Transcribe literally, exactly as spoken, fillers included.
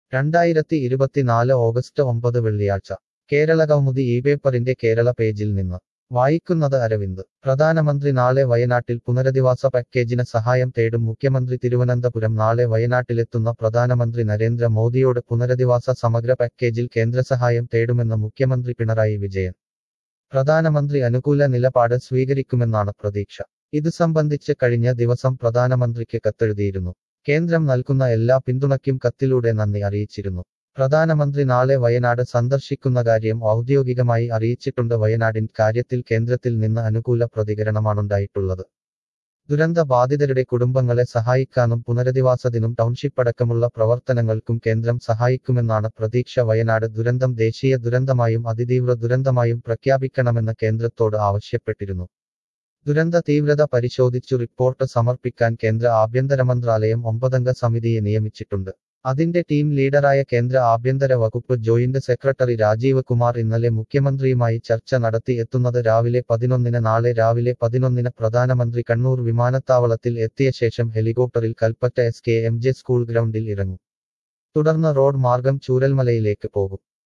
രണ്ടായിരത്തി ഇരുപത്തിനാല് ഓഗസ്റ്റ് ഒമ്പത് വെള്ളിയാഴ്ച കേരളകൗമുദി ഈ പേപ്പറിന്റെ കേരള പേജിൽ നിന്ന് വായിക്കുന്നത് അരവിന്ദ്. പ്രധാനമന്ത്രി നാളെ വയനാട്ടിൽ പുനരധിവാസ പാക്കേജിന് സഹായം തേടും മുഖ്യമന്ത്രി തിരുവനന്തപുരം നാളെ വയനാട്ടിലെത്തുന്ന പ്രധാനമന്ത്രി നരേന്ദ്ര മോദിയോട് പുനരധിവാസ സമഗ്ര പാക്കേജിൽ കേന്ദ്രസഹായം തേടുമെന്ന് മുഖ്യമന്ത്രി പിണറായി വിജയൻ. പ്രധാനമന്ത്രി അനുകൂല നിലപാട് സ്വീകരിക്കുമെന്നാണ് പ്രതീക്ഷ. ഇതു സംബന്ധിച്ച് കഴിഞ്ഞ ദിവസം പ്രധാനമന്ത്രിക്ക് കത്തെഴുതിയിരുന്നു. കേന്ദ്രം നൽകുന്ന എല്ലാ പിന്തുണയ്ക്കും കത്തിലൂടെ നന്ദി അറിയിച്ചിരുന്നു. പ്രധാനമന്ത്രി നാളെ വയനാട് സന്ദർശിക്കുന്ന കാര്യം ഔദ്യോഗികമായി അറിയിച്ചിട്ടുണ്ട്. വയനാടിൻ കാര്യത്തിൽ കേന്ദ്രത്തിൽ നിന്ന് അനുകൂല പ്രതികരണമാണുണ്ടായിട്ടുള്ളത്. ദുരന്ത ബാധിതരുടെ കുടുംബങ്ങളെ സഹായിക്കാനും പുനരധിവാസത്തിനും ടൗൺഷിപ്പ് അടക്കമുള്ള പ്രവർത്തനങ്ങൾക്കും കേന്ദ്രം സഹായിക്കുമെന്നാണ് പ്രതീക്ഷ. വയനാട് ദുരന്തം ദേശീയ ദുരന്തമായും അതിതീവ്ര ദുരന്തമായും പ്രഖ്യാപിക്കണമെന്ന് കേന്ദ്രത്തോട് ആവശ്യപ്പെട്ടിരുന്നു. ദുരന്ത തീവ്രത പരിശോധിച്ചു റിപ്പോർട്ട് സമർപ്പിക്കാൻ കേന്ദ്ര ആഭ്യന്തര മന്ത്രാലയം ഒമ്പതംഗ സമിതിയെ നിയമിച്ചിട്ടുണ്ട്. അതിന്റെ ടീം ലീഡറായ കേന്ദ്ര ആഭ്യന്തര വകുപ്പ് ജോയിന്റ് സെക്രട്ടറി രാജീവ് കുമാർ ഇന്നലെ മുഖ്യമന്ത്രിയുമായി ചർച്ച നടത്തി. എത്തുന്നത് രാവിലെ പതിനൊന്നിന്. നാളെ രാവിലെ പതിനൊന്നിന് പ്രധാനമന്ത്രി കണ്ണൂർ വിമാനത്താവളത്തിൽ എത്തിയ ശേഷം ഹെലികോപ്റ്ററിൽ Kalpetta S K M J school ഗ്രൗണ്ടിൽ ഇറങ്ങും. തുടർന്ന് റോഡ് മാർഗം ചൂരൽമലയിലേക്ക് പോകും.